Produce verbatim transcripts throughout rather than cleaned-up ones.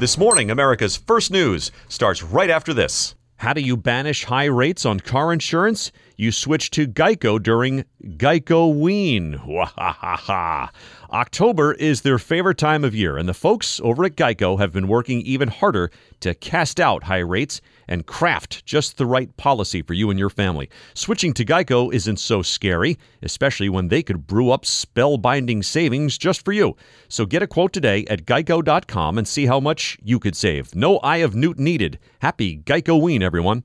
This morning, America's First News starts right after this. How do you banish high rates on car insurance? You switch to Geico during Geico-ween. Wahahaha. October is their favorite time of year, and the folks over at Geico have been working even harder to cast out high rates and craft just the right policy for you and your family. Switching to Geico isn't so scary, especially when they could brew up spellbinding savings just for you. So get a quote today at geico dot com and see how much you could save. No Eye of Newt needed. Happy Geico-ween, everyone.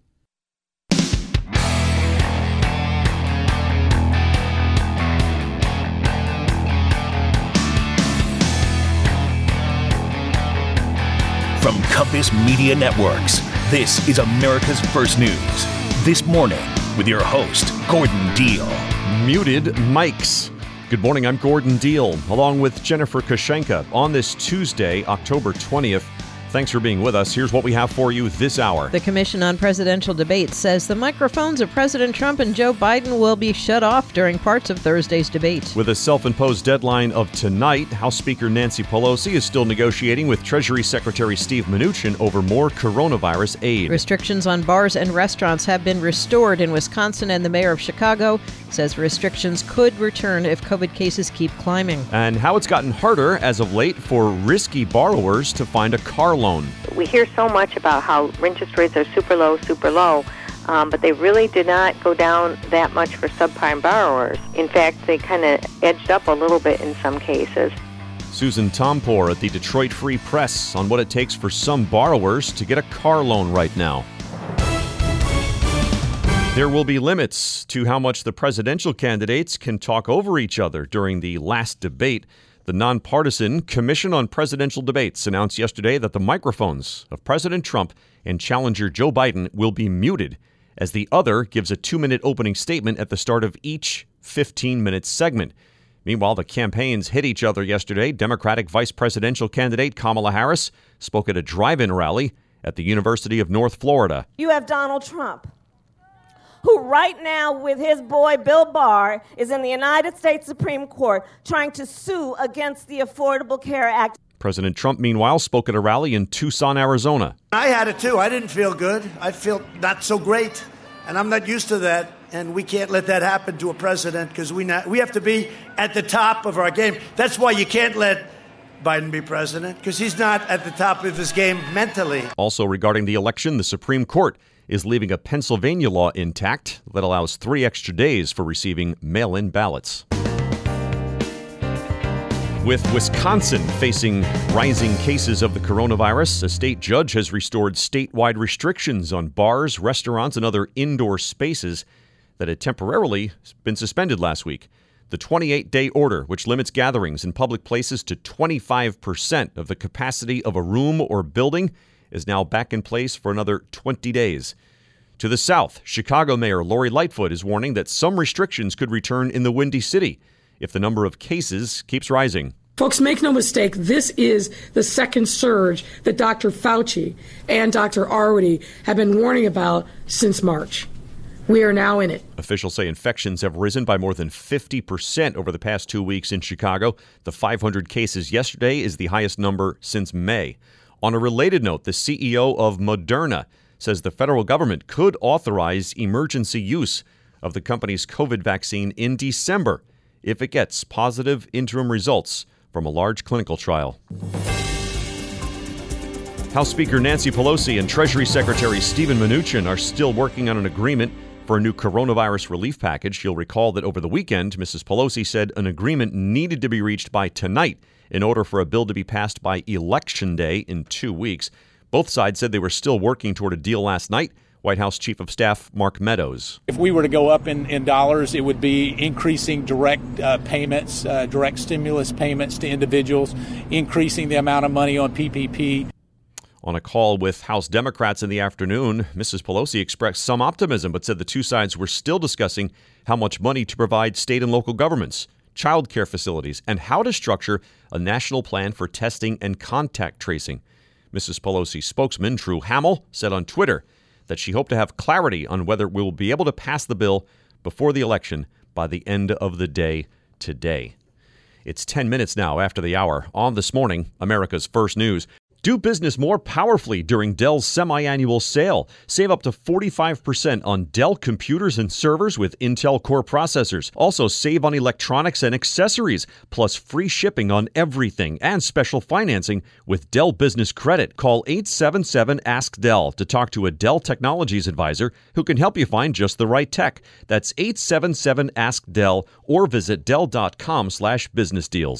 From Compass Media Networks, this is America's First News. This morning, with your host, Gordon Deal. Muted mics. Good morning, I'm Gordon Deal, along with Jennifer Kushenka on this Tuesday, October twentieth. Thanks for being with us. Here's what we have for you this hour. The Commission on Presidential Debates says the microphones of President Trump and Joe Biden will be shut off during parts of Thursday's debate. With a self-imposed deadline of tonight, House Speaker Nancy Pelosi is still negotiating with Treasury Secretary Steve Mnuchin over more coronavirus aid. Restrictions on bars and restaurants have been restored in Wisconsin, and the mayor of Chicago says restrictions could return if COVID cases keep climbing. And how it's gotten harder as of late for risky borrowers to find a car loan. We hear so much about how interest rates are super low, super low, um, but they really did not go down that much for subprime borrowers. In fact, they kind of edged up a little bit in some cases. Susan Tompor at the Detroit Free Press on what it takes for some borrowers to get a car loan right now. There will be limits to how much the presidential candidates can talk over each other during the last debate. The nonpartisan Commission on Presidential Debates announced yesterday that the microphones of President Trump and challenger Joe Biden will be muted, as the other gives a two-minute opening statement at the start of each fifteen-minute segment. Meanwhile, the campaigns hit each other yesterday. Democratic vice presidential candidate Kamala Harris spoke at a drive-in rally at the University of North Florida. You have Donald Trump, who right now with his boy Bill Barr is in the United States Supreme Court trying to sue against the Affordable Care Act. President Trump, meanwhile, spoke at a rally in Tucson, Arizona. I had it too. I didn't feel good. I feel not so great, and I'm not used to that, and we can't let that happen to a president because we not, we have to be at the top of our game. That's why you can't let Biden be president, because he's not at the top of his game mentally. Also regarding the election, the Supreme Court is leaving a Pennsylvania law intact that allows three extra days for receiving mail-in ballots. With Wisconsin facing rising cases of the coronavirus, a state judge has restored statewide restrictions on bars, restaurants, and other indoor spaces that had temporarily been suspended last week. The twenty-eight day order, which limits gatherings in public places to twenty-five percent of the capacity of a room or building, is now back in place for another twenty days. To the south, Chicago Mayor Lori Lightfoot is warning that some restrictions could return in the Windy City if the number of cases keeps rising. Folks, make no mistake, this is the second surge that Doctor Fauci and Doctor Arwady have been warning about since March. We are now in it. Officials say infections have risen by more than fifty percent over the past two weeks in Chicago. The five hundred cases yesterday is the highest number since May. On a related note, the C E O of Moderna says the federal government could authorize emergency use of the company's COVID vaccine in December if it gets positive interim results from a large clinical trial. House Speaker Nancy Pelosi and Treasury Secretary Steven Mnuchin are still working on an agreement for a new coronavirus relief package. You'll recall that over the weekend, Missus Pelosi said an agreement needed to be reached by tonight in order for a bill to be passed by Election Day in two weeks. Both sides said they were still working toward a deal last night. White House Chief of Staff Mark Meadows. If we were to go up in, in dollars, it would be increasing direct uh, payments, uh, direct stimulus payments to individuals, increasing the amount of money on P P P. On a call with House Democrats in the afternoon, Missus Pelosi expressed some optimism, but said the two sides were still discussing how much money to provide state and local governments, child care facilities, and how to structure a national plan for testing and contact tracing. Missus Pelosi's spokesman, Drew Hamill, said on Twitter that she hoped to have clarity on whether we will be able to pass the bill before the election by the end of the day today. It's ten minutes now after the hour. On This Morning, America's First News. Do business more powerfully during Dell's semi-annual sale. Save up to forty-five percent on Dell computers and servers with Intel Core processors. Also save on electronics and accessories, plus free shipping on everything and special financing with Dell Business Credit. Call eight seven seven, ask Dell to talk to a Dell Technologies advisor who can help you find just the right tech. That's eight seven seven, ask Dell or visit dell.com slash business deals.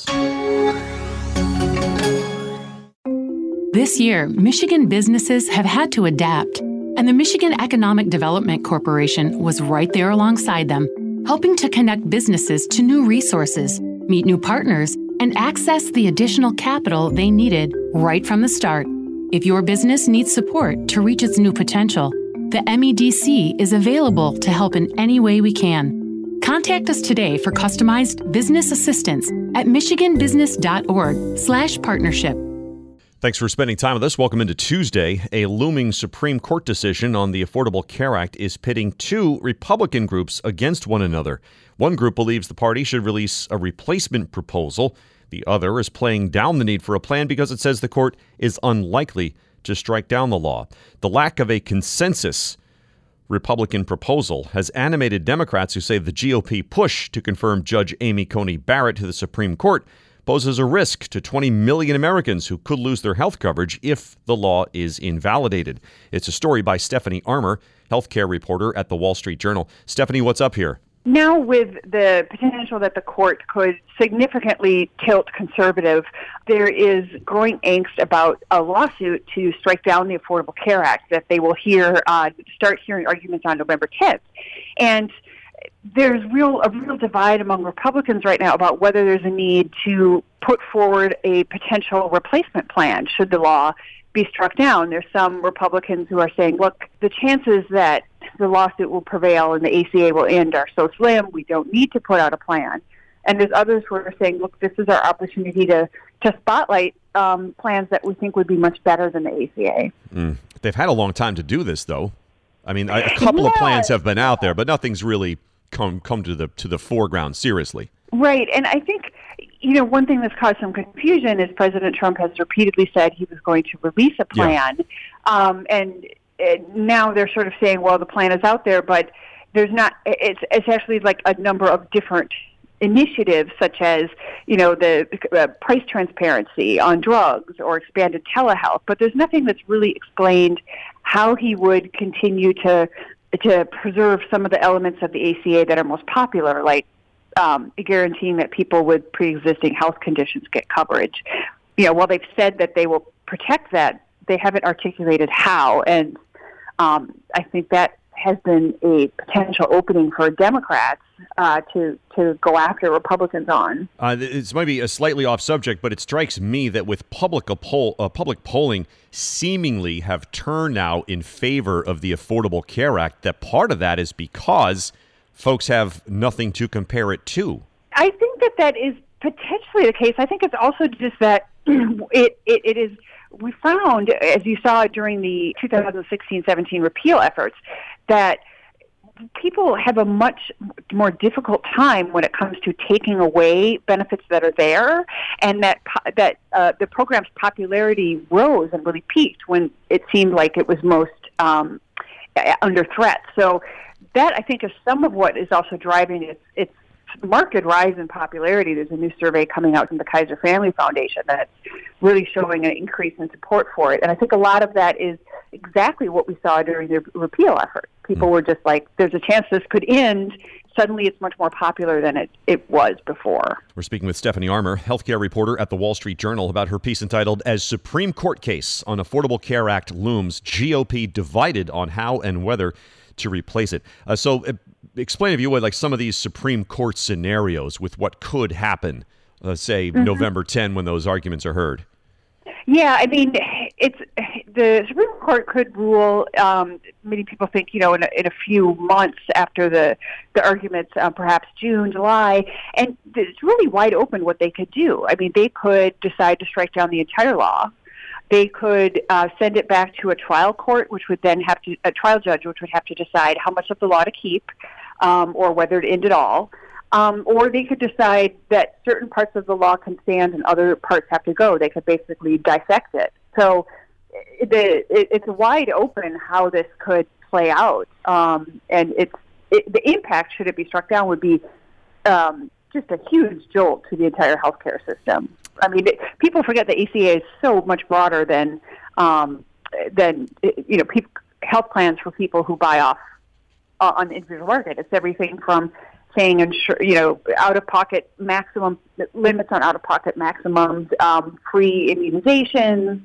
This year, Michigan businesses have had to adapt, and the Michigan Economic Development Corporation was right there alongside them, helping to connect businesses to new resources, meet new partners, and access the additional capital they needed right from the start. If your business needs support to reach its new potential, the M E D C is available to help in any way we can. Contact us today for customized business assistance at michiganbusiness.org slash partnership. Thanks for spending time with us. Welcome into Tuesday. A looming Supreme Court decision on the Affordable Care Act is pitting two Republican groups against one another. One group believes the party should release a replacement proposal. The other is playing down the need for a plan because it says the court is unlikely to strike down the law. The lack of a consensus Republican proposal has animated Democrats who say the G O P push to confirm Judge Amy Coney Barrett to the Supreme Court poses a risk to twenty million Americans who could lose their health coverage if the law is invalidated. It's a story by Stephanie Armour, healthcare reporter at the Wall Street Journal. Stephanie, what's up here? Now, with the potential that the court could significantly tilt conservative, there is growing angst about a lawsuit to strike down the Affordable Care Act that they will hear uh, start hearing arguments on November tenth. And there's real a real divide among Republicans right now about whether there's a need to put forward a potential replacement plan should the law be struck down. There's some Republicans who are saying, look, the chances that the lawsuit will prevail and the A C A will end are so slim, we don't need to put out a plan. And there's others who are saying, look, this is our opportunity to, to spotlight um, plans that we think would be much better than the A C A. Mm. They've had a long time to do this, though. I mean, a couple yeah. of plans have been out there, but nothing's really come come to the to the foreground seriously. Right, and I think, you know, one thing that's caused some confusion is President Trump has repeatedly said he was going to release a plan, yeah. um, and, and now they're sort of saying, well, the plan is out there, but there's not. It's it's actually like a number of different initiatives, such as, you know, the uh, price transparency on drugs or expanded telehealth, but there's nothing that's really explained how he would continue to to preserve some of the elements of the A C A that are most popular, like um, guaranteeing that people with pre-existing health conditions get coverage. You know, while they've said that they will protect that, they haven't articulated how, and um, I think that has been a potential opening for Democrats uh, to to go after Republicans on. Uh, this might be a slightly off subject, but it strikes me that with public poll, uh, public polling seemingly have turned now in favor of the Affordable Care Act, that part of that is because folks have nothing to compare it to. I think that that is potentially the case. I think it's also just that it, it, it is, we found, as you saw during the two thousand sixteen seventeen repeal efforts, that people have a much more difficult time when it comes to taking away benefits that are there, and that that uh, the program's popularity rose and really peaked when it seemed like it was most um, under threat. So that, I think, is some of what is also driving its its marked rise in popularity. There's a new survey coming out from the Kaiser Family Foundation that's really showing an increase in support for it. And I think a lot of that is exactly what we saw during the repeal effort. People were just like, there's a chance this could end. Suddenly it's much more popular than it, it was before. We're speaking with Stephanie Armour, healthcare reporter at the Wall Street Journal, about her piece entitled, As Supreme Court Case on Affordable Care Act Looms, G O P Divided on How and Whether to Replace It. Uh, so uh, explain, if you would, like some of these Supreme Court scenarios with what could happen, uh, say, mm-hmm. November tenth when those arguments are heard. Yeah, I mean, it's the Supreme Court could rule. Um, many people think, you know, in a, in a few months after the the arguments, uh, perhaps June, July, and it's really wide open what they could do. I mean, they could decide to strike down the entire law. They could uh, send it back to a trial court, which would then have to a trial judge, which would have to decide how much of the law to keep, um, or whether to end it all. Um, or they could decide that certain parts of the law can stand and other parts have to go. They could basically dissect it. So the, it, it's wide open how this could play out. Um, and it's, it, the impact, should it be struck down, would be um, just a huge jolt to the entire healthcare system. I mean, it, people forget the A C A is so much broader than, um, than you know, people, health plans for people who buy off uh, on the individual market. It's everything from saying, insure, you know, out-of-pocket maximum, limits on out-of-pocket maximums, um, free immunizations,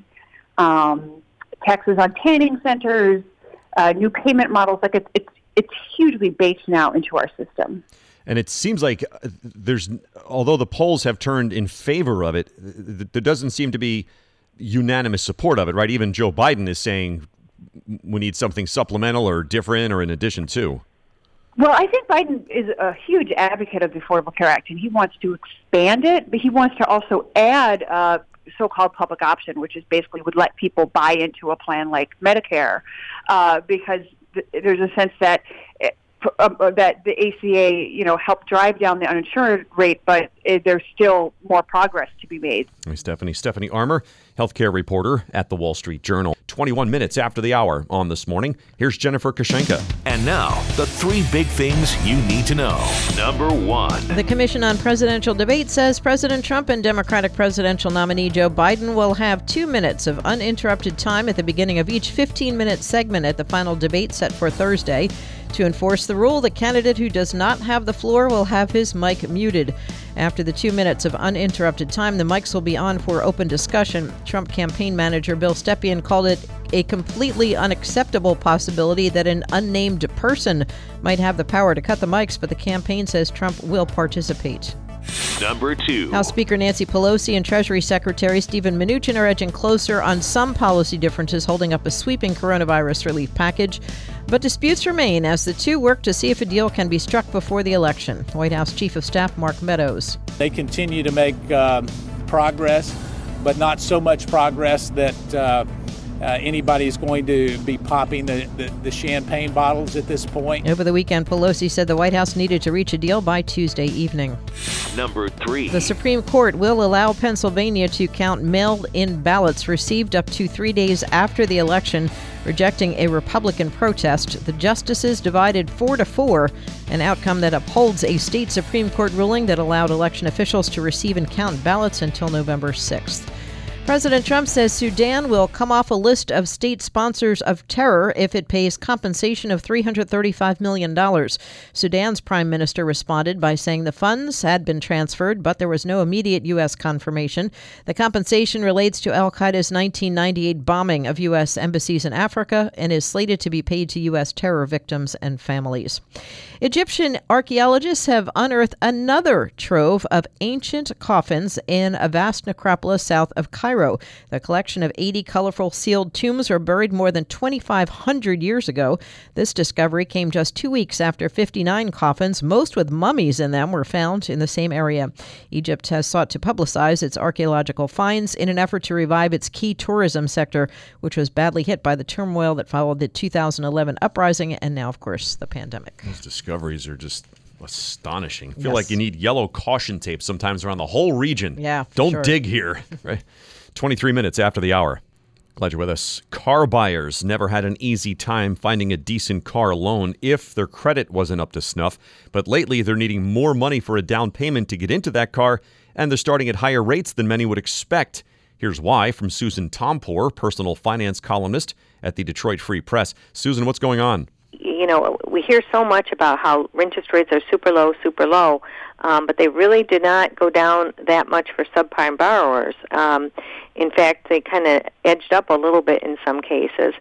um, taxes on tanning centers, uh, new payment models. Like it's, it's, it's hugely baked now into our system. And it seems like there's, although the polls have turned in favor of it, there doesn't seem to be unanimous support of it, right? Even Joe Biden is saying we need something supplemental or different or in addition to. Well, I think Biden is a huge advocate of the Affordable Care Act, and he wants to expand it, but he wants to also add a so-called public option, which is basically would let people buy into a plan like Medicare, uh, because th- there's a sense that it, Uh, that the A C A, you know, helped drive down the uninsured rate, but it, there's still more progress to be made. Hey, Stephanie. Stephanie Armour, healthcare reporter at the Wall Street Journal. twenty-one minutes after the hour on This Morning, here's Jennifer Kushenka. And now, the three big things you need to know. Number one. The Commission on Presidential Debate says President Trump and Democratic presidential nominee Joe Biden will have two minutes of uninterrupted time at the beginning of each fifteen-minute segment at the final debate set for Thursday. To enforce the rule, the candidate who does not have the floor will have his mic muted. After the two minutes of uninterrupted time, the mics will be on for open discussion. Trump campaign manager Bill Stepien called it a completely unacceptable possibility that an unnamed person might have the power to cut the mics, but the campaign says Trump will participate. Number two. House Speaker Nancy Pelosi and Treasury Secretary Steven Mnuchin are edging closer on some policy differences, holding up a sweeping coronavirus relief package. But disputes remain as the two work to see if a deal can be struck before the election. White House Chief of Staff Mark Meadows. They continue to make uh, progress, but not so much progress that uh, uh, anybody is going to be popping the, the, the champagne bottles at this point. Over the weekend, Pelosi said the White House needed to reach a deal by Tuesday evening. Number three. The Supreme Court will allow Pennsylvania to count mail-in ballots received up to three days after the election, rejecting a Republican protest. The justices divided four to four, an outcome that upholds a state Supreme Court ruling that allowed election officials to receive and count ballots until November sixth. President Trump says Sudan will come off a list of state sponsors of terror if it pays compensation of three hundred thirty-five million dollars. Sudan's prime minister responded by saying the funds had been transferred, but there was no immediate U S confirmation. The compensation relates to al-Qaeda's nineteen ninety-eight bombing of U S embassies in Africa and is slated to be paid to U S terror victims and families. Egyptian archaeologists have unearthed another trove of ancient coffins in a vast necropolis south of Cairo. The collection of eighty colorful sealed tombs were buried more than twenty-five hundred years ago. This discovery came just two weeks after fifty-nine coffins, most with mummies in them, were found in the same area. Egypt has sought to publicize its archaeological finds in an effort to revive its key tourism sector, which was badly hit by the turmoil that followed the two thousand eleven uprising and now, of course, the pandemic. Those discoveries are just astonishing. I feel Yes. like you need yellow caution tape sometimes around the whole region. Yeah, Don't sure. dig here. Right. twenty-three minutes after the hour. Glad you're with us. Car buyers never had an easy time finding a decent car loan if their credit wasn't up to snuff. But lately, they're needing more money for a down payment to get into that car, and they're starting at higher rates than many would expect. Here's why from Susan Tompour, personal finance columnist at the Detroit Free Press. Susan, what's going on? You know, we hear so much about how interest rates are super low, super low, um, but they really did not go down that much for subprime borrowers. Um, in fact, they kind of edged up a little bit in some cases.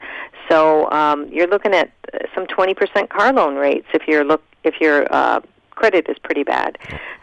So um, you're looking at some twenty percent car loan rates if you're look if your uh, credit is pretty bad.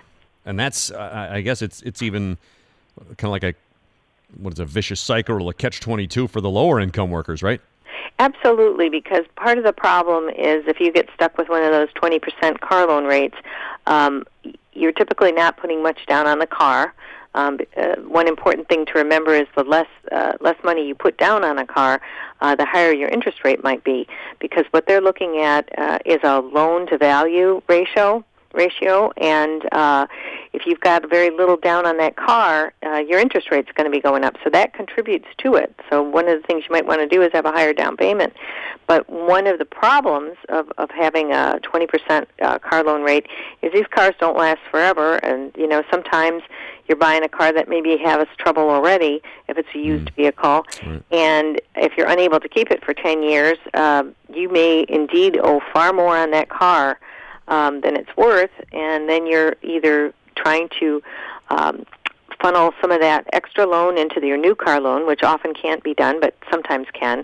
And that's, uh, I guess, it's it's even kind of like a what is a vicious cycle or a catch twenty-two for the lower income workers, right? Absolutely, because part of the problem is if you get stuck with one of those twenty percent car loan rates, um, you're typically not putting much down on the car. Um, uh, one important thing to remember is the less uh, less money you put down on a car, uh, the higher your interest rate might be, because what they're looking at uh, is a loan-to-value ratio. ratio, and uh, if you've got very little down on that car, uh, your interest rate's going to be going up. So that contributes to it. So one of the things you might want to do is have a higher down payment. But one of the problems of, of having a twenty percent uh, car loan rate is these cars don't last forever. And, you know, sometimes you're buying a car that maybe has trouble already if it's a used mm. vehicle. Right. And if you're unable to keep it for ten years, uh, you may indeed owe far more on that car um, than it's worth. And then you're either trying to um, funnel some of that extra loan into your new car loan, which often can't be done, but sometimes can,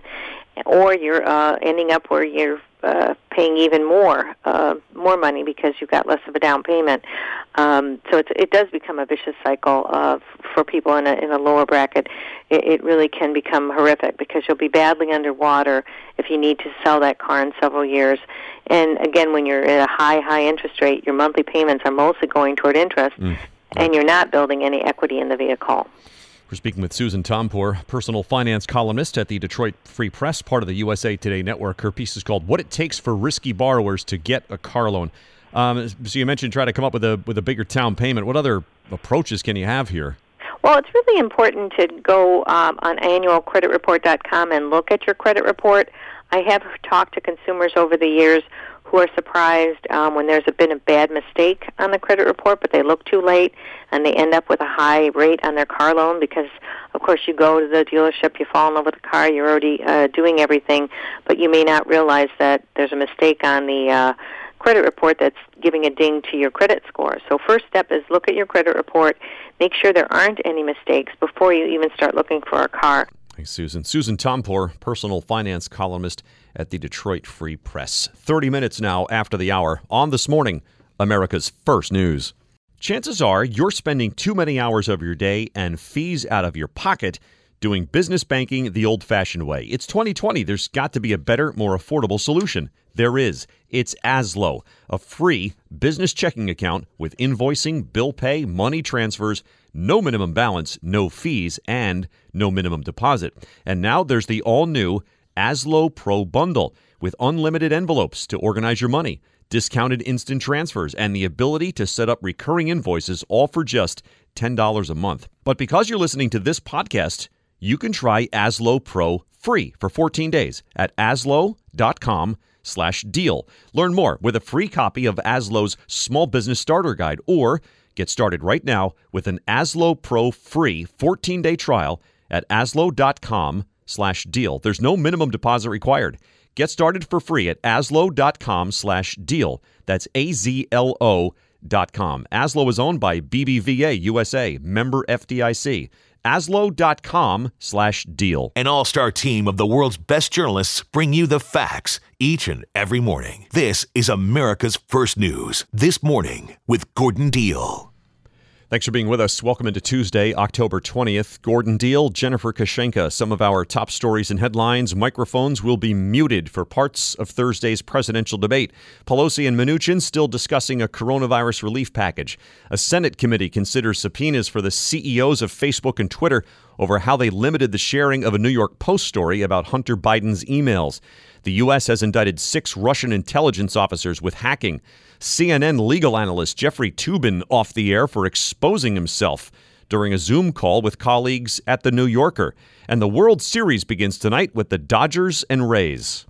or you're uh, ending up where you're uh, paying even more, uh, more money because you've got less of a down payment. Um, so it's, it does become a vicious cycle of for people in a in a lower bracket. It, it really can become horrific because you'll be badly underwater if you need to sell that car in several years. And again, when you're at a high, high interest rate, your monthly payments are mostly going toward interest, mm. and you're not building any equity in the vehicle. We're speaking with Susan Tompor, personal finance columnist at the Detroit Free Press, part of the U S A Today network. Her piece is called "What It Takes for Risky Borrowers to Get a Car Loan." Um, so you mentioned try to come up with a with a bigger down payment. What other approaches can you have here? Well, it's really important to go um, on annual credit report dot com and look at your credit report. I have talked to consumers over the years who are surprised um, when there's been a bad mistake on the credit report, but they look too late, and they end up with a high rate on their car loan because, of course, you go to the dealership, you fall in love with the car, you're already uh, doing everything, but you may not realize that there's a mistake on the uh, credit report that's giving a ding to your credit score. So first step is look at your credit report, make sure there aren't any mistakes before you even start looking for a car. Thanks, Susan. Susan Tompor, personal finance columnist at the Detroit Free Press. thirty minutes now after the hour on This Morning, America's First News. Chances are you're spending too many hours of your day and fees out of your pocket doing business banking the old-fashioned way. It's twenty twenty. There's got to be a better, more affordable solution. There is. It's Azlo, a free business checking account with invoicing, bill pay, money transfers, no minimum balance, no fees, and no minimum deposit. And now there's the all-new Azlo Pro Bundle with unlimited envelopes to organize your money, discounted instant transfers, and the ability to set up recurring invoices all for just ten dollars a month. But because you're listening to this podcast, you can try Azlo Pro free for fourteen days at azlo dot com slash deal. Learn more with a free copy of Azlo's Small Business Starter Guide, or get started right now with an Azlo Pro free fourteen-day trial at azlo dot com slash deal. There's no minimum deposit required. Get started for free at azlo dot com slash deal. That's A Z L O dot com. Azlo is owned by B B V A U S A, member F D I C. azlo dot com slash deal. An all-star team of the world's best journalists bring you the facts each and every morning. This is America's First News. This Morning with Gordon Deal. Thanks for being with us. Welcome into Tuesday, October twentieth. Gordon Deal, Jennifer Kashenka. Some of our top stories and headlines. Microphones will be muted for parts of Thursday's presidential debate. Pelosi and Mnuchin still discussing a coronavirus relief package. A Senate committee considers subpoenas for the C E Os of Facebook and Twitter over how they limited the sharing of a New York Post story about Hunter Biden's emails. The U S has indicted six Russian intelligence officers with hacking. C N N legal analyst Jeffrey Toobin off the air for exposing himself during a Zoom call with colleagues at The New Yorker. And the World Series begins tonight with the Dodgers and Rays.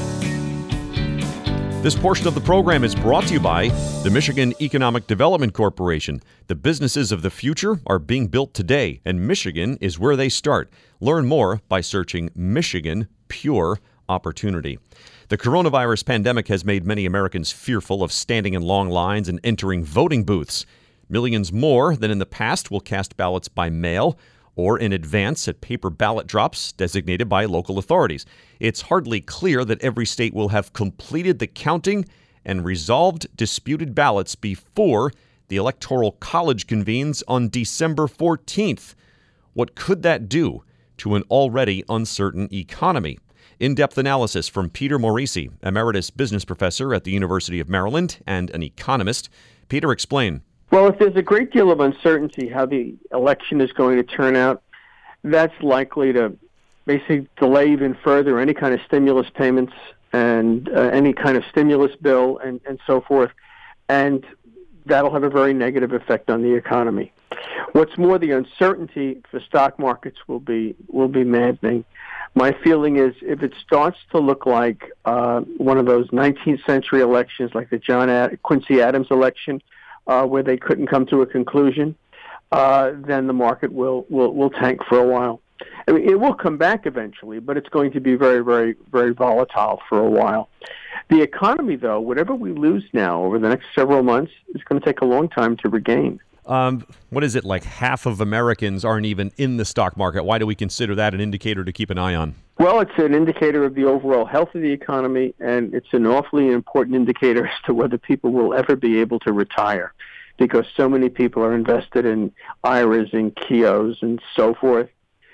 This portion of the program is brought to you by the Michigan Economic Development Corporation. The businesses of the future are being built today, and Michigan is where they start. Learn more by searching Michigan Pure Opportunity. The coronavirus pandemic has made many Americans fearful of standing in long lines and entering voting booths. Millions more than in the past will cast ballots by mail or in advance at paper ballot drops designated by local authorities. It's hardly clear that every state will have completed the counting and resolved disputed ballots before the Electoral College convenes on December fourteenth. What could that do to an already uncertain economy? In-depth analysis from Peter Morisi, emeritus business professor at the University of Maryland and an economist. Peter, explain. Well, if there's a great deal of uncertainty how the election is going to turn out, that's likely to basically delay even further any kind of stimulus payments and uh, any kind of stimulus bill and, and so forth. And that'll have a very negative effect on the economy. What's more, the uncertainty for stock markets will be will be maddening. My feeling is if it starts to look like uh, one of those nineteenth century elections, like the John Ad- Quincy Adams election, uh, where they couldn't come to a conclusion, uh, then the market will, will, will tank for a while. I mean, it will come back eventually, but it's going to be very, very, very volatile for a while. The economy, though, whatever we lose now over the next several months, is going to take a long time to regain. Um, what is it, like half of Americans aren't even in the stock market? Why do we consider that an indicator to keep an eye on? Well, it's an indicator of the overall health of the economy, and it's an awfully important indicator as to whether people will ever be able to retire, because so many people are invested in I R As and K I Os and so forth.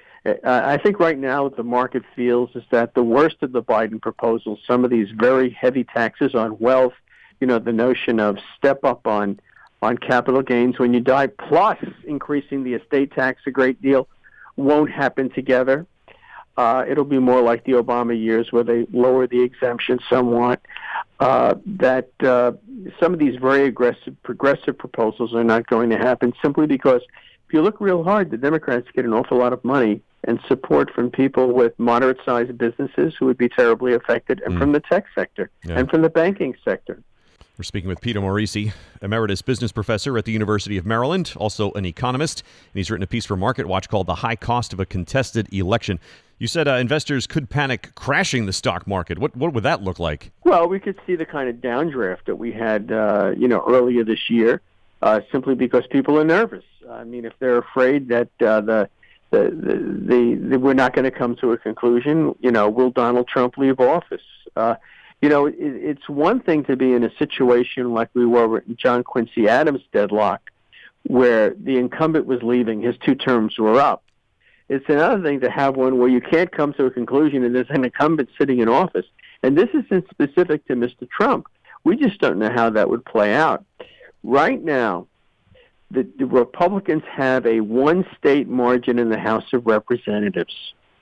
I think right now what the market feels is that the worst of the Biden proposals, some of these very heavy taxes on wealth, you know, the notion of step up on on capital gains when you die, plus increasing the estate tax a great deal, won't happen together. Uh, it'll be more like the Obama years where they lower the exemption somewhat. Uh, that uh, some of these very aggressive, progressive proposals are not going to happen simply because if you look real hard, the Democrats get an awful lot of money and support from people with moderate-sized businesses who would be terribly affected, and mm. from the tech sector, yeah. and from the banking sector. We're speaking with Peter Morici, emeritus business professor at the University of Maryland, also an economist, and he's written a piece for MarketWatch called The High Cost of a Contested Election. You said uh, investors could panic crashing the stock market. What what would that look like? Well, we could see the kind of downdraft that we had, uh, you know, earlier this year, uh, simply because people are nervous. I mean, if they're afraid that uh, the, the, the, the, the we're not going to come to a conclusion, you know, will Donald Trump leave office? Uh, you know, it, it's one thing to be in a situation like we were with John Quincy Adams' deadlock, where the incumbent was leaving, his two terms were up. It's another thing to have one where you can't come to a conclusion and there's an incumbent sitting in office. And this isn't specific to Mister Trump. We just don't know how that would play out. Right now, the, the Republicans have a one-state margin in the House of Representatives.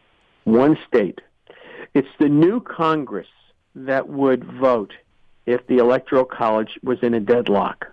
One state. It's the new Congress that would vote if the Electoral College was in a deadlock.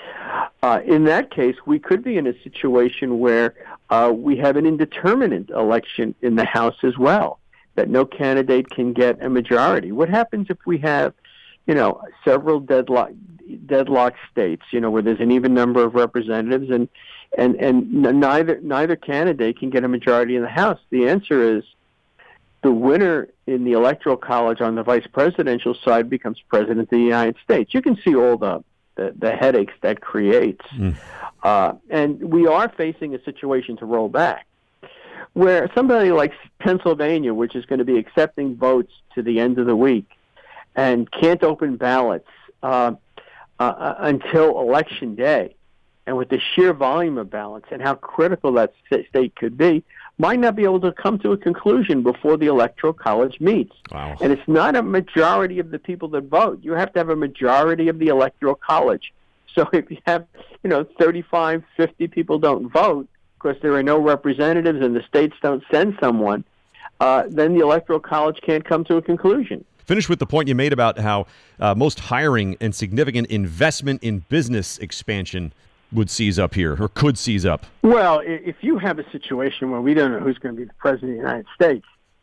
Uh, in that case, we could be in a situation where uh, we have an indeterminate election in the House as well, that no candidate can get a majority. What happens if we have, you know, several deadlock deadlock states, you know, where there's an even number of representatives and and and neither neither candidate can get a majority in the House? The answer is the winner in the Electoral College on the vice presidential side becomes president of the United States. You can see all the The, the headaches that creates. Mm. Uh, and we are facing a situation to roll back where somebody like Pennsylvania, which is going to be accepting votes to the end of the week and can't open ballots uh, uh, until Election Day, and with the sheer volume of ballots and how critical that state could be, might not be able to come to a conclusion before the Electoral College meets. Wow. And it's not a majority of the people that vote. You have to have a majority of the Electoral College. So if you have, you know, thirty-five, fifty people don't vote because there are no representatives and the states don't send someone, uh, then the Electoral College can't come to a conclusion. Finish with the point you made about how uh, most hiring and significant investment in business expansion would seize up here, or could seize up. Well, if you have a situation where we don't know who's going to be the president of the United States,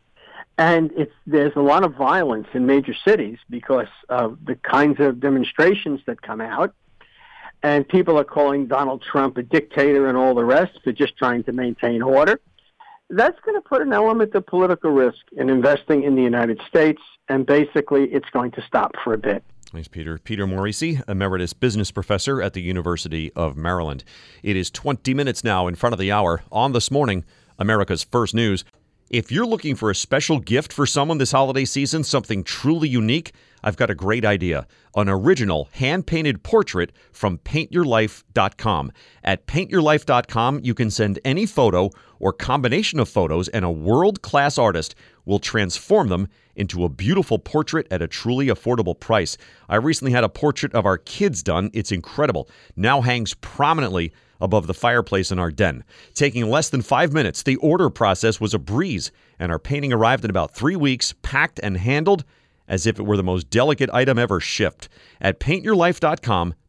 and it's there's a lot of violence in major cities because of the kinds of demonstrations that come out, and people are calling Donald Trump a dictator and all the rest for just trying to maintain order, that's going to put an element of political risk in investing in the United States, and basically it's going to stop for a bit. Thanks, Peter. Peter Morici, emeritus business professor at the University of Maryland. It is twenty minutes now in front of the hour on This Morning, America's First News. If you're looking for a special gift for someone this holiday season, something truly unique, I've got a great idea. An original hand-painted portrait from paint your life dot com. At paint your life dot com, you can send any photo or combination of photos, and a world-class artist will transform them into a beautiful portrait at a truly affordable price. I recently had a portrait of our kids done. It's incredible. Now hangs prominently above the fireplace in our den. Taking less than five minutes, the order process was a breeze, and our painting arrived in about three weeks, packed and handled as if it were the most delicate item ever shipped. At paint your life dot com,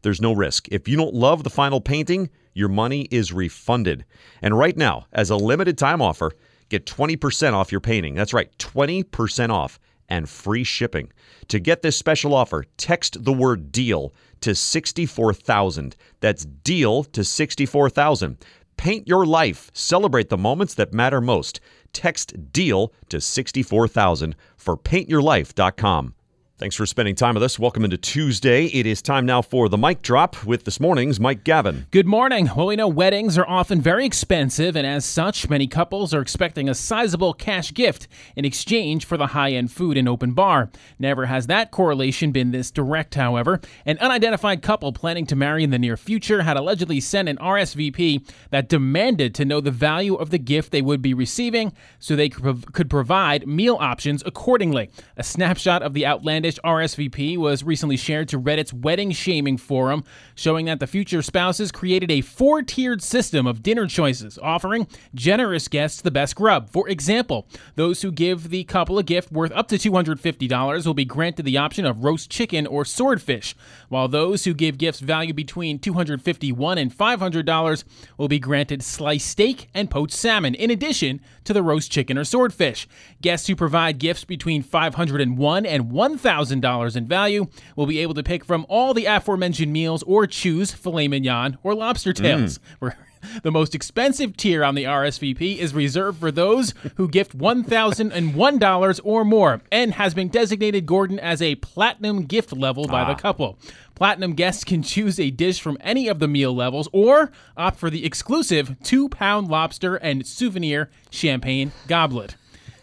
there's no risk. If you don't love the final painting, your money is refunded. And right now, as a limited time offer, get twenty percent off your painting. That's right, twenty percent off and free shipping. To get this special offer, text the word DEAL to sixty-four thousand. That's DEAL to sixty-four thousand. Paint your life. Celebrate the moments that matter most. Text DEAL to sixty-four thousand for paint your life dot com. Thanks for spending time with us. Welcome into Tuesday. It is time now for the Mic Drop with this morning's Mike Gavin. Good morning. Well, we know weddings are often very expensive, and as such, many couples are expecting a sizable cash gift in exchange for the high-end food and open bar. Never has that correlation been this direct, however. An unidentified couple planning to marry in the near future had allegedly sent an R S V P that demanded to know the value of the gift they would be receiving so they could provide meal options accordingly. A snapshot of the outlandish R S V P was recently shared to Reddit's wedding shaming forum, showing that the future spouses created a four-tiered system of dinner choices, offering generous guests the best grub. For example, those who give the couple a gift worth up to two hundred fifty dollars will be granted the option of roast chicken or swordfish, while those who give gifts valued between two hundred fifty-one dollars and five hundred dollars will be granted sliced steak and poached salmon, in addition to the roast chicken or swordfish. Guests who provide gifts between five hundred one dollars and one thousand dollars in value will be able to pick from all the aforementioned meals or choose filet mignon or lobster tails. Mm. The most expensive tier on the R S V P is reserved for those who gift one thousand one dollars or more and has been designated, Gordon, as a platinum gift level by ah. the couple. Platinum guests can choose a dish from any of the meal levels or opt for the exclusive two-pound lobster and souvenir champagne goblet.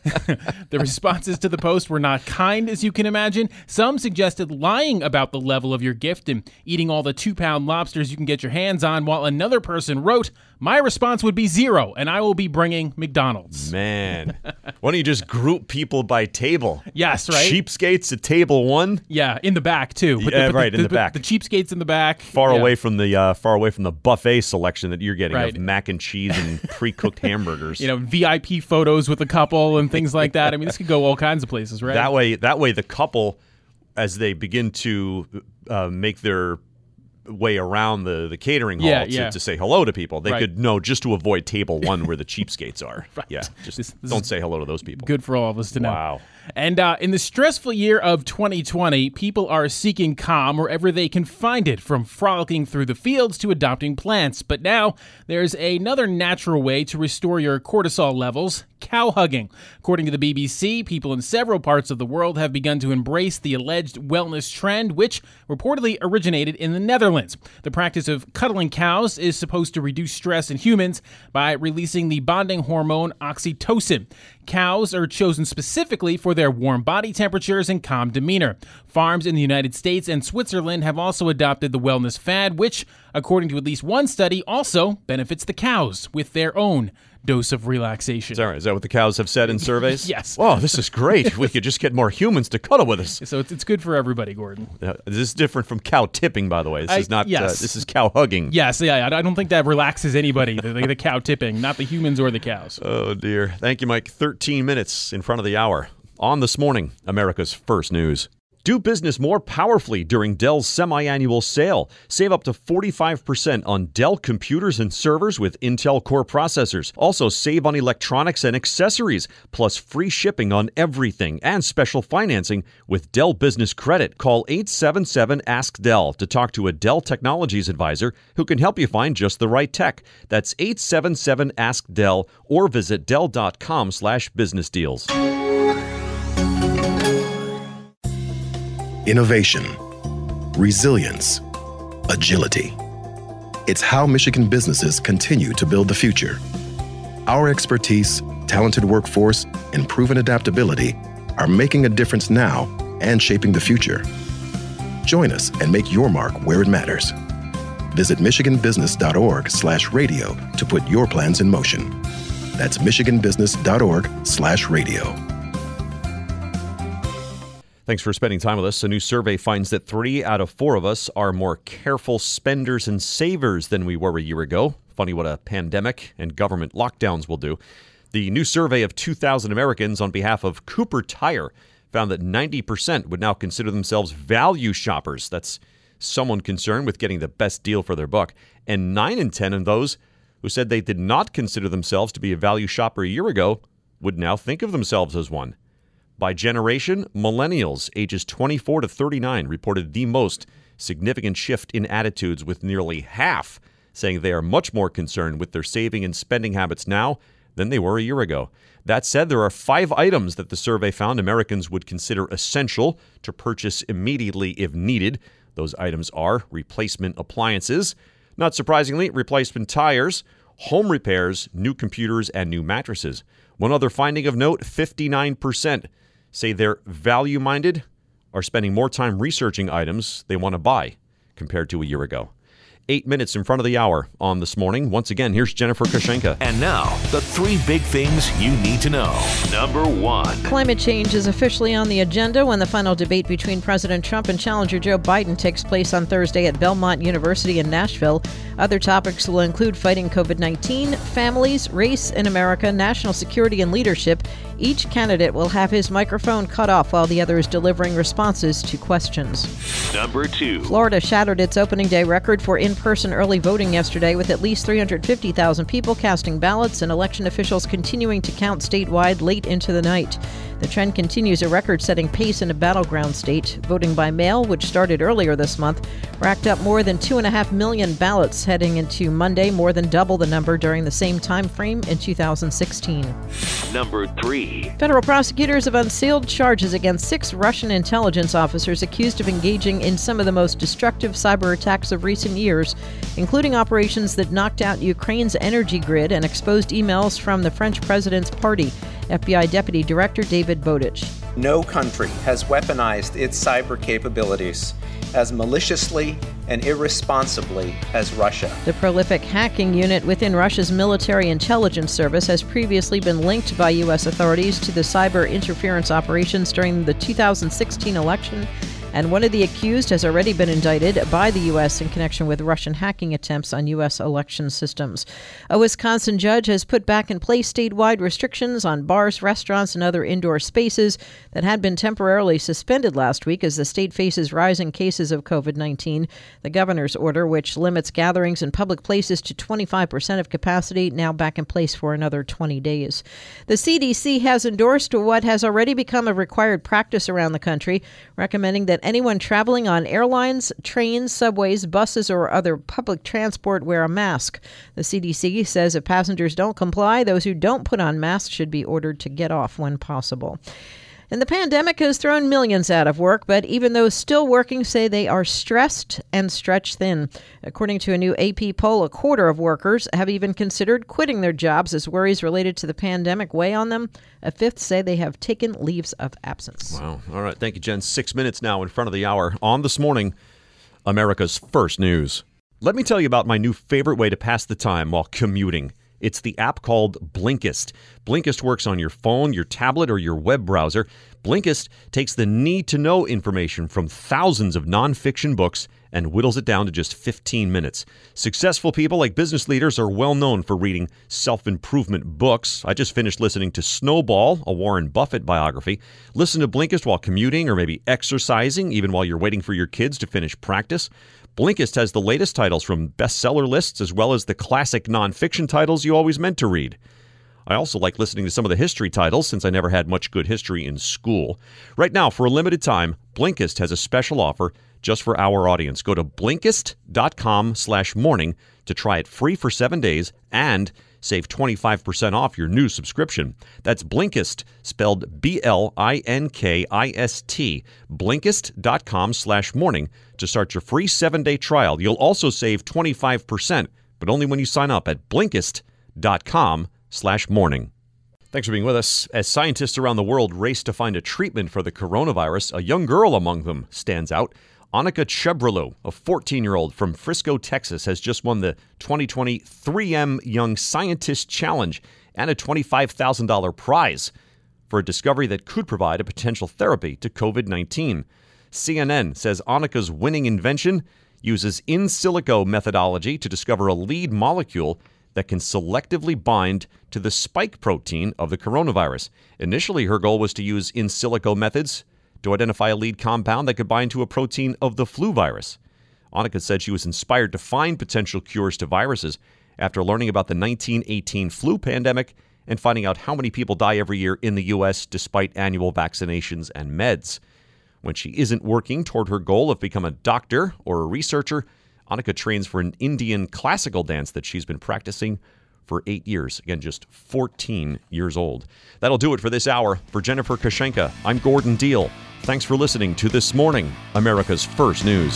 The responses to the post were not kind, as you can imagine. Some suggested lying about the level of your gift and eating all the two-pound lobsters you can get your hands on, while another person wrote, "My response would be zero, and I will be bringing McDonald's." Man, why don't you just group people by table? Yes, right? Cheapskates at table one? Yeah, in the back, too. But yeah, the, but right, the, in the, the back. The cheapskates in the back. Far yeah. away from the uh, far away from the buffet selection that you're getting right. of mac and cheese and pre-cooked hamburgers. You know, V I P photos with a couple and things like that. I mean, this could go all kinds of places, right? That way, that way, the couple, as they begin to uh, make their way around the, the catering hall yeah, to, yeah. to say hello to people, they right. could know just to avoid table one where the cheapskates are. Right. Yeah, just this, this don't say hello to those people. Good for all of us to know. Wow. And uh, in the stressful year of twenty twenty, people are seeking calm wherever they can find it, from frolicking through the fields to adopting plants. But now there's another natural way to restore your cortisol levels: cow hugging. According to the B B C, people in several parts of the world have begun to embrace the alleged wellness trend, which reportedly originated in the Netherlands. The practice of cuddling cows is supposed to reduce stress in humans by releasing the bonding hormone oxytocin. Cows are chosen specifically for their warm body temperatures and calm demeanor. Farms in the United States and Switzerland have also adopted the wellness fad, which, according to at least one study, also benefits the cows with their own dose of relaxation. Sorry, is that what the cows have said in surveys? Yes. Oh, this is great. We could just get more humans to cuddle with us. So it's, it's good for everybody, Gordon. Uh, this is different from cow tipping, by the way. This I, is not. yes. Uh, this is cow hugging. Yes, yeah. I don't think that relaxes anybody. the, the cow tipping, not the humans or the cows. Oh dear. Thank you, Mike. Thirteen minutes in front of the hour. On This Morning, America's First News. Do business more powerfully during Dell's semi-annual sale. Save up to forty-five percent on Dell computers and servers with Intel Core processors. Also save on electronics and accessories, plus free shipping on everything and special financing with Dell Business Credit. Call eight seven seven, ask Dell to talk to a Dell Technologies advisor who can help you find just the right tech. That's eight seven seven, ask Dell or visit dell.com slash business deals. Innovation, resilience, agility. It's how Michigan businesses continue to build the future. Our expertise, talented workforce, and proven adaptability are making a difference now and shaping the future. Join us and make your mark where it matters. Visit michiganbusiness.org slash radio to put your plans in motion. That's michiganbusiness.org slash radio. Thanks for spending time with us. A new survey finds that three out of four of us are more careful spenders and savers than we were a year ago. Funny what a pandemic and government lockdowns will do. The new survey of two thousand Americans on behalf of Cooper Tire found that ninety percent would now consider themselves value shoppers. That's someone concerned with getting the best deal for their buck, and nine in ten of those who said they did not consider themselves to be a value shopper a year ago would now think of themselves as one. By generation, millennials ages twenty-four to thirty-nine reported the most significant shift in attitudes, with nearly half saying they are much more concerned with their saving and spending habits now than they were a year ago. That said, there are five items that the survey found Americans would consider essential to purchase immediately if needed. Those items are replacement appliances, not surprisingly, replacement tires, home repairs, new computers, and new mattresses. One other finding of note, fifty-nine percent say they're value-minded, are spending more time researching items they want to buy compared to a year ago. Eight minutes in front of the hour on This Morning. Once again, here's Jennifer Kushenka. And now, the three big things you need to know. Number one. Climate change is officially on the agenda when the final debate between President Trump and challenger Joe Biden takes place on Thursday at Belmont University in Nashville. Other topics will include fighting covid nineteen, families, race in America, national security, and leadership. Each candidate will have his microphone cut off while the other is delivering responses to questions. Number two. Florida shattered its opening day record for in-person early voting yesterday, with at least three hundred fifty thousand people casting ballots and election officials continuing to count statewide late into the night. The trend continues a record-setting pace in a battleground state. Voting by mail, which started earlier this month, racked up more than two and a half million ballots heading into Monday, more than double the number during the same time frame in two thousand sixteen. Number three. Federal prosecutors have unsealed charges against six Russian intelligence officers accused of engaging in some of the most destructive cyber attacks of recent years, including operations that knocked out Ukraine's energy grid and exposed emails from the French president's party. F B I Deputy Director David Bowditch. No country has weaponized its cyber capabilities as maliciously and irresponsibly as Russia. The prolific hacking unit within Russia's military intelligence service has previously been linked by U S authorities to the cyber interference operations during the two thousand sixteen election, and one of the accused has already been indicted by the U S in connection with Russian hacking attempts on U S election systems. A Wisconsin judge has put back in place statewide restrictions on bars, restaurants, and other indoor spaces that had been temporarily suspended last week as the state faces rising cases of covid nineteen. The governor's order, which limits gatherings in public places to twenty-five percent of capacity, now back in place for another twenty days. The C D C has endorsed what has already become a required practice around the country, recommending that anyone traveling on airlines, trains, subways, buses, or other public transport wear a mask. The C D C says if passengers don't comply, those who don't put on masks should be ordered to get off when possible. And the pandemic has thrown millions out of work, but even those still working say they are stressed and stretched thin. According to a new A P poll, a quarter of workers have even considered quitting their jobs as worries related to the pandemic weigh on them. A fifth say they have taken leaves of absence. Wow. All right. Thank you, Jen. Six minutes now in front of the hour on This Morning, America's First News. Let me tell you about my new favorite way to pass the time while commuting. It's the app called Blinkist. Blinkist works on your phone, your tablet, or your web browser. Blinkist takes the need-to-know information from thousands of nonfiction books and whittles it down to just fifteen minutes. Successful people like business leaders are well known for reading self-improvement books. I just finished listening to Snowball, a Warren Buffett biography. Listen to Blinkist while commuting or maybe exercising, even while you're waiting for your kids to finish practice. Blinkist has the latest titles from bestseller lists as well as the classic nonfiction titles you always meant to read. I also like listening to some of the history titles since I never had much good history in school. Right now, for a limited time, Blinkist has a special offer just for our audience. Go to Blinkist.com slash morning to try it free for seven days and save twenty-five percent off your new subscription. That's Blinkist, spelled B L I N K I S T, Blinkist.com slash morning to start your free seven-day trial. You'll also save twenty-five percent, but only when you sign up at Blinkist.com slash morning. Thanks for being with us. As scientists around the world race to find a treatment for the coronavirus, a young girl among them stands out. Annika Chebrolou, a fourteen-year-old from Frisco, Texas, has just won the twenty twenty three M Young Scientist Challenge and a twenty-five thousand dollars prize for a discovery that could provide a potential therapy to covid nineteen. C N N says Annika's winning invention uses in silico methodology to discover a lead molecule that can selectively bind to the spike protein of the coronavirus. Initially, her goal was to use in silico methods to identify a lead compound that could bind to a protein of the flu virus. Annika said she was inspired to find potential cures to viruses after learning about the nineteen eighteen flu pandemic and finding out how many people die every year in the U S despite annual vaccinations and meds. When she isn't working toward her goal of becoming a doctor or a researcher, Annika trains for an Indian classical dance that she's been practicing for eight years. Again, just fourteen years old. That'll do it for this hour. For Jennifer Kashenka, I'm Gordon Deal. Thanks for listening to This Morning, America's First News.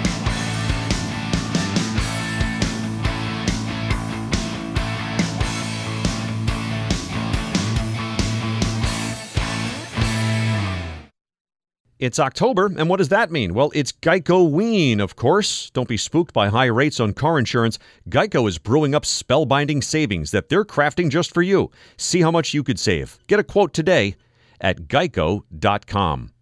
It's October, and what does that mean? Well, it's Geico-ween, of course. Don't be spooked by high rates on car insurance. Geico is brewing up spellbinding savings that they're crafting just for you. See how much you could save. Get a quote today at geico dot com.